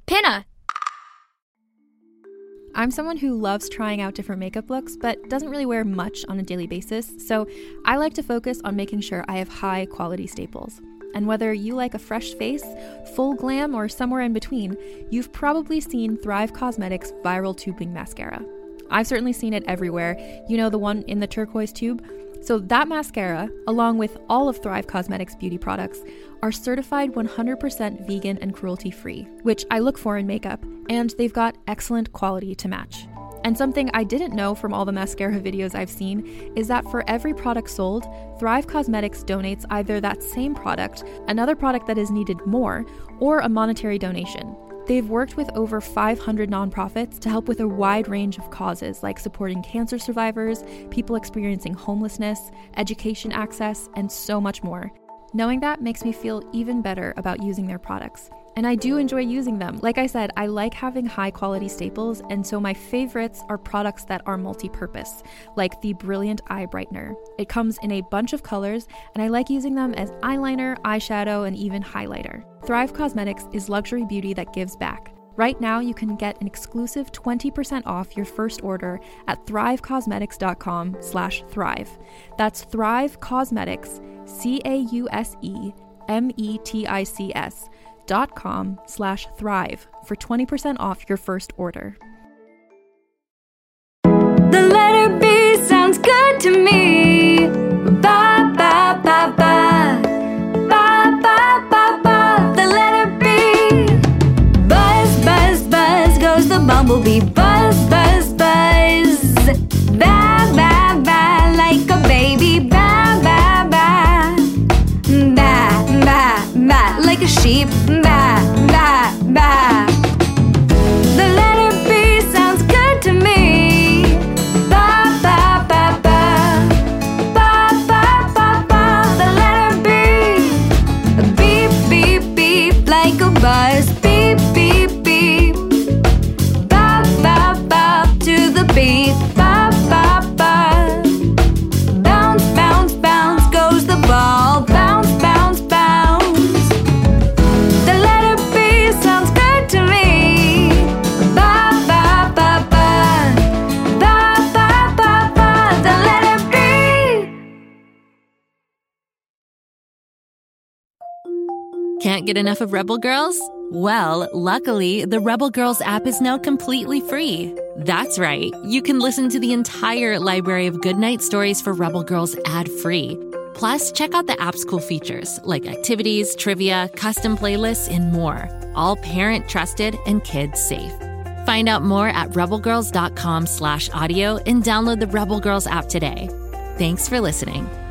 Pinna! I'm someone who loves trying out different makeup looks, but doesn't really wear much on a daily basis, so I like to focus on making sure I have high quality staples. And whether you like a fresh face, full glam, or somewhere in between, you've probably seen Thrive Causemetics Viral Tubing Mascara. I've certainly seen it everywhere. You know, the one in the turquoise tube? So that mascara, along with all of Thrive Causemetics beauty products, are certified 100% vegan and cruelty-free, which I look for in makeup, and they've got excellent quality to match. And something I didn't know from all the mascara videos I've seen is that for every product sold, Thrive Causemetics donates either that same product, another product that is needed more, or a monetary donation. They've worked with over 500 nonprofits to help with a wide range of causes like supporting cancer survivors, people experiencing homelessness, education access, and so much more. Knowing that makes me feel even better about using their products. And I do enjoy using them. Like I said, I like having high quality staples, and so my favorites are products that are multi-purpose, like the Brilliant Eye Brightener. It comes in a bunch of colors, and I like using them as eyeliner, eyeshadow, and even highlighter. Thrive Causemetics is luxury beauty that gives back. Right now, you can get an exclusive 20% off your first order at thrivecausemetics.com/thrive. That's Thrive Causemetics, CAUSEMETICS.com/thrive for 20% off your first order. The letter B sounds good to me. Ba ba ba ba. Ba ba ba ba. The letter B. Buzz buzz buzz goes the bumblebee. Buzz buzz buzz. Ba ba ba like a baby. Ba ba ba. Ba ba ba like a sheep. Ba ba ba. The letter B sounds good to me. Ba ba ba ba. Ba ba ba ba. The letter B. Beep beep beep like a buzz. Beep beep beep. Ba ba ba to the beat. Ba ba ba. Bounce bounce bounce goes the ball. Bounce bounce bounce. The letter B sounds good to me. Ba ba ba ba. Ba ba ba ba. The letter B. Can't get enough of Rebel Girls? Well, luckily, the Rebel Girls app is now completely free. That's right. You can listen to the entire library of goodnight stories for Rebel Girls ad-free. Plus, check out the app's cool features like activities, trivia, custom playlists, and more. All parent-trusted and kids-safe. Find out more at rebelgirls.com/audio and download the Rebel Girls app today. Thanks for listening.